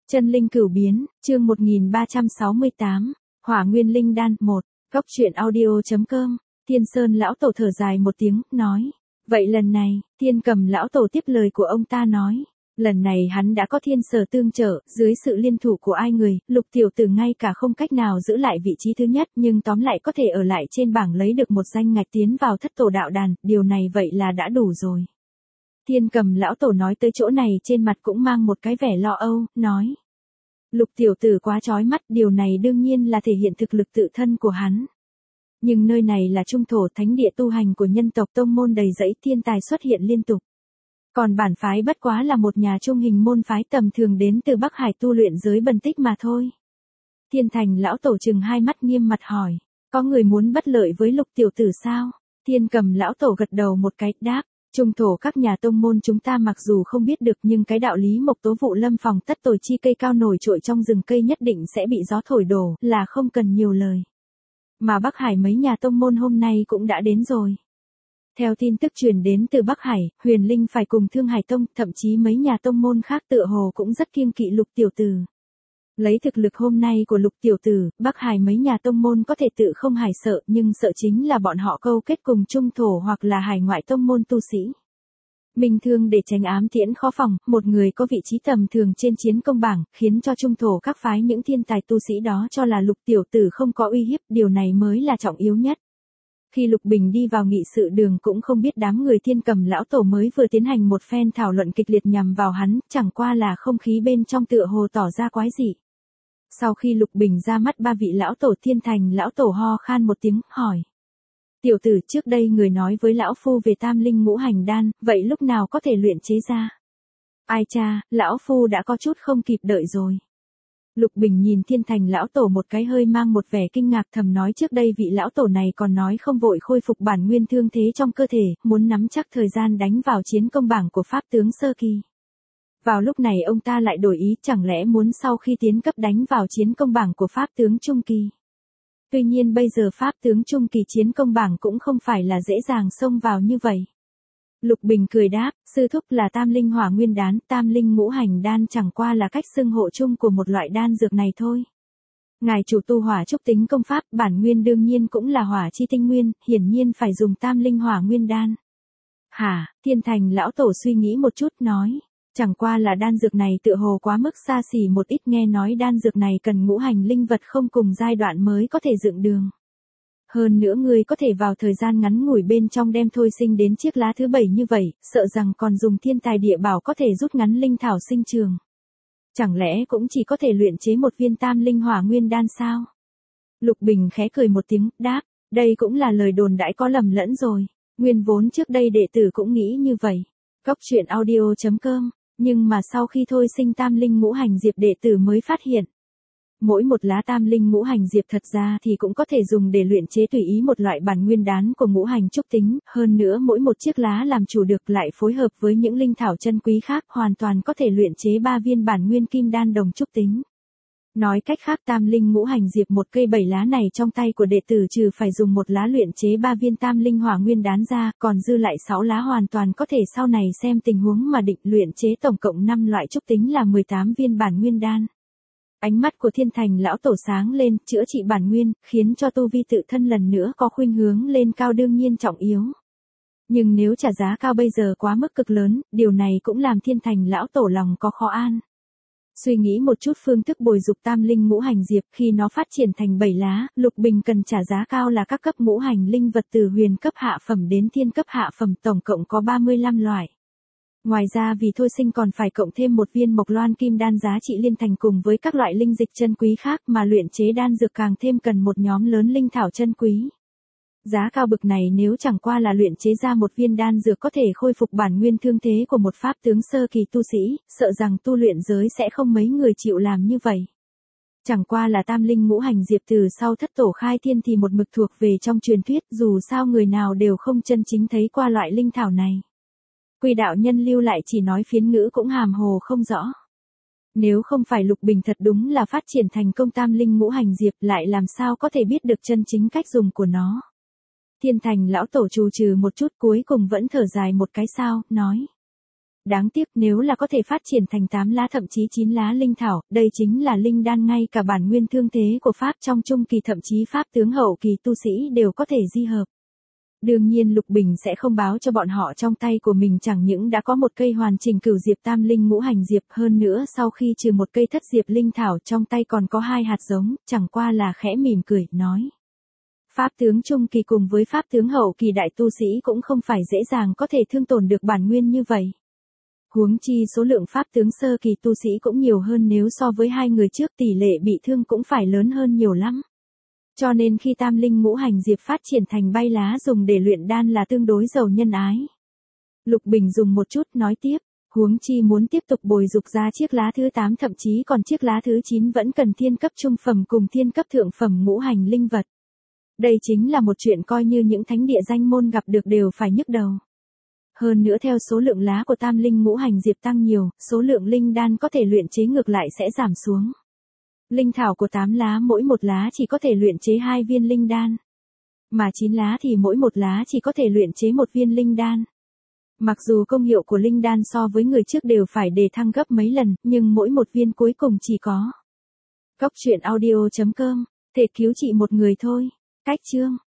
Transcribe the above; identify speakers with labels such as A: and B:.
A: Chân linh cửu biến, chương 1368, Hỏa Nguyên Linh Đan 1, Góc truyện audio.com, Thiên Sơn lão tổ thở dài một tiếng, nói. Vậy lần này, Thiên Cầm lão tổ tiếp lời của ông ta nói. Lần này hắn đã có thiên sở tương trợ, dưới sự liên thủ của ai người, Lục tiểu tử ngay cả không cách nào giữ lại vị trí thứ nhất, nhưng tóm lại có thể ở lại trên bảng lấy được một danh ngạch tiến vào thất tổ đạo đàn, điều này vậy là đã đủ rồi. Thiên Cầm lão tổ nói tới chỗ này trên mặt cũng mang một cái vẻ lo âu, nói. Lục tiểu tử quá chói mắt, điều này đương nhiên là thể hiện thực lực tự thân của hắn. Nhưng nơi này là trung thổ thánh địa tu hành của nhân tộc tông môn đầy rẫy thiên tài xuất hiện liên tục. Còn bản phái bất quá là một nhà trung hình môn phái tầm thường đến từ Bắc Hải tu luyện giới bần tích mà thôi. Thiên Thành lão tổ trừng hai mắt nghiêm mặt hỏi, có người muốn bất lợi với Lục tiểu tử sao? Thiên Cầm lão tổ gật đầu một cái, đáp, trung thổ các nhà tông môn chúng ta mặc dù không biết được nhưng cái đạo lý mộc tố vụ lâm phòng tất tồi chi cây cao nổi trội trong rừng cây nhất định sẽ bị gió thổi đổ, là không cần nhiều lời. Mà Bắc Hải mấy nhà tông môn hôm nay cũng đã đến rồi. Theo tin tức truyền đến từ Bắc Hải, Huyền Linh phải cùng Thương Hải Tông, thậm chí mấy nhà tông môn khác tựa hồ cũng rất kiêng kỵ Lục tiểu tử. Lấy thực lực hôm nay của Lục tiểu tử, Bắc Hải mấy nhà tông môn có thể tự không hài sợ, nhưng sợ chính là bọn họ câu kết cùng trung thổ hoặc là hải ngoại tông môn tu sĩ. Minh thương để tránh ám tiễn khó phòng, một người có vị trí tầm thường trên chiến công bảng, khiến cho trung thổ các phái những thiên tài tu sĩ đó cho là Lục tiểu tử không có uy hiếp, điều này mới là trọng yếu nhất. Khi Lục Bình đi vào nghị sự đường cũng không biết đám người Thiên Cầm lão tổ mới vừa tiến hành một phen thảo luận kịch liệt nhằm vào hắn, chẳng qua là không khí bên trong tựa hồ tỏ ra quái dị. Sau khi Lục Bình ra mắt ba vị lão tổ, Thiên Thành lão tổ ho khan một tiếng, hỏi. Tiểu tử, trước đây người nói với lão phu về tam linh ngũ hành đan, vậy lúc nào có thể luyện chế ra? Ai cha, lão phu đã có chút không kịp đợi rồi. Lục Bình nhìn Thiên Thành lão tổ một cái, hơi mang một vẻ kinh ngạc, thầm nói trước đây vị lão tổ này còn nói không vội khôi phục bản nguyên thương thế trong cơ thể, muốn nắm chắc thời gian đánh vào chiến công bảng của pháp tướng sơ kỳ. Vào lúc này ông ta lại đổi ý, chẳng lẽ muốn sau khi tiến cấp đánh vào chiến công bảng của pháp tướng trung kỳ. Tuy nhiên bây giờ pháp tướng trung kỳ chiến công bảng cũng không phải là dễ dàng xông vào như vậy. Lục Bình cười đáp, sư thúc là tam linh hỏa nguyên đan, tam linh ngũ hành đan chẳng qua là cách xưng hộ chung của một loại đan dược này thôi. Ngài chủ tu hỏa trúc tính công pháp, bản nguyên đương nhiên cũng là hỏa chi tinh nguyên, hiển nhiên phải dùng tam linh hỏa nguyên đan. Hả, Thiên Thành lão tổ suy nghĩ một chút, nói, chẳng qua là đan dược này tựa hồ quá mức xa xỉ một ít, nghe nói đan dược này cần ngũ hành linh vật không cùng giai đoạn mới có thể dựng đường. Hơn nữa ngươi có thể vào thời gian ngắn ngủi bên trong đem thôi sinh đến chiếc lá thứ 7 như vậy, sợ rằng còn dùng thiên tài địa bảo có thể rút ngắn linh thảo sinh trường. Chẳng lẽ cũng chỉ có thể luyện chế một viên tam linh hỏa nguyên đan sao? Lục Bình khẽ cười một tiếng, đáp, đây cũng là lời đồn đãi có lầm lẫn rồi, nguyên vốn trước đây đệ tử cũng nghĩ như vậy. Góc truyện audio.com, nhưng mà sau khi thôi sinh tam linh ngũ hành diệp đệ tử mới phát hiện. Mỗi một lá tam linh ngũ hành diệp thật ra thì cũng có thể dùng để luyện chế tùy ý một loại bản nguyên đán của ngũ hành trúc tính, hơn nữa mỗi một chiếc lá làm chủ được lại phối hợp với những linh thảo chân quý khác, hoàn toàn có thể luyện chế 3 viên bản nguyên kim đan đồng trúc tính. Nói cách khác, tam linh ngũ hành diệp một cây 7 lá này trong tay của đệ tử trừ phải dùng một lá luyện chế 3 viên tam linh hỏa nguyên đán ra, còn dư lại 6 lá hoàn toàn có thể sau này xem tình huống mà định luyện chế tổng cộng 5 loại trúc tính là 18 viên bản nguyên đan. Ánh mắt của Thiên Thành lão tổ sáng lên, chữa trị bản nguyên, khiến cho tu vi tự thân lần nữa có khuynh hướng lên cao đương nhiên trọng yếu. Nhưng nếu trả giá cao bây giờ quá mức cực lớn, điều này cũng làm Thiên Thành lão tổ lòng có khó an. Suy nghĩ một chút phương thức bồi dục tam linh ngũ hành diệp, khi nó phát triển thành 7 lá, Lục Bình cần trả giá cao là các cấp ngũ hành linh vật từ huyền cấp hạ phẩm đến thiên cấp hạ phẩm, tổng cộng có 35 loại. Ngoài ra vì thôi sinh còn phải cộng thêm một viên mộc loan kim đan giá trị liên thành cùng với các loại linh dịch chân quý khác, mà luyện chế đan dược càng thêm cần một nhóm lớn linh thảo chân quý. Giá cao bực này nếu chẳng qua là luyện chế ra một viên đan dược có thể khôi phục bản nguyên thương thế của một pháp tướng sơ kỳ tu sĩ, sợ rằng tu luyện giới sẽ không mấy người chịu làm như vậy. Chẳng qua là tam linh ngũ hành diệp từ sau thất tổ khai thiên thì một mực thuộc về trong truyền thuyết, dù sao người nào đều không chân chính thấy qua loại linh thảo này. Quỷ đạo nhân lưu lại chỉ nói phiến ngữ cũng hàm hồ không rõ. Nếu không phải Lục Bình thật đúng là phát triển thành công tam linh ngũ hành diệp, lại làm sao có thể biết được chân chính cách dùng của nó. Thiên Thành lão tổ trù trừ một chút cuối cùng vẫn thở dài một cái sao, nói. đáng tiếc nếu là có thể phát triển thành 8 lá thậm chí 9 lá linh thảo, đây chính là linh đan ngay cả bản nguyên thương thế của Pháp trong trung kỳ thậm chí Pháp tướng hậu kỳ tu sĩ đều có thể di hợp. Đương nhiên Lục Bình sẽ không báo cho bọn họ trong tay của mình chẳng những đã có một cây hoàn chỉnh cửu diệp tam linh ngũ hành diệp, hơn nữa sau khi trừ một cây thất diệp linh thảo trong tay còn có 2 hạt giống, chẳng qua là khẽ mỉm cười, nói. Pháp tướng trung kỳ cùng với Pháp tướng hậu kỳ đại tu sĩ cũng không phải dễ dàng có thể thương tổn được bản nguyên như vậy. Huống chi số lượng Pháp tướng sơ kỳ tu sĩ cũng nhiều hơn, nếu so với 2 người trước tỷ lệ bị thương cũng phải lớn hơn nhiều lắm. Cho nên khi tam linh ngũ hành diệp phát triển thành bay lá dùng để luyện đan là tương đối giàu nhân ái. Lục Bình dùng một chút nói tiếp, huống chi muốn tiếp tục bồi dục ra chiếc lá thứ 8 thậm chí còn chiếc lá thứ 9 vẫn cần thiên cấp trung phẩm cùng thiên cấp thượng phẩm ngũ hành linh vật. Đây chính là một chuyện coi như những thánh địa danh môn gặp được đều phải nhức đầu. Hơn nữa theo số lượng lá của tam linh ngũ hành diệp tăng nhiều, số lượng linh đan có thể luyện chế ngược lại sẽ giảm xuống. Linh thảo của 8 lá mỗi một lá chỉ có thể luyện chế 2 viên linh đan. Mà 9 lá thì mỗi một lá chỉ có thể luyện chế 1 viên linh đan. Mặc dù công hiệu của linh đan so với người trước đều phải đề thăng gấp mấy lần, nhưng mỗi một viên cuối cùng chỉ có. Cốc truyện audio.com, thể cứu trị một người thôi. Cách chương.